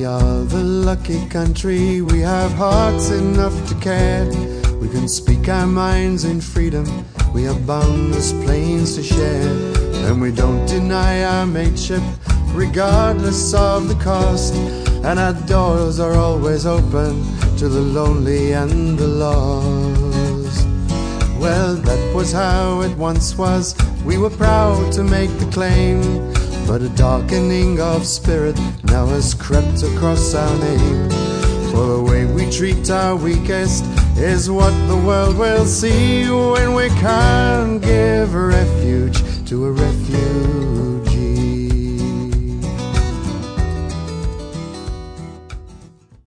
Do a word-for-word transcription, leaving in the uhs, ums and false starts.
are the lucky country, we have hearts enough to care. We can speak our minds in freedom, we have boundless plains to share. And we don't deny our mateship, regardless of the cost. And our doors are always open to the lonely and the lost. Well, that was how it once was, we were proud to make the claim. But a darkening of spirit now has crept across our name. For the way we treat our weakest is what the world will see when we can't give refuge to a refugee.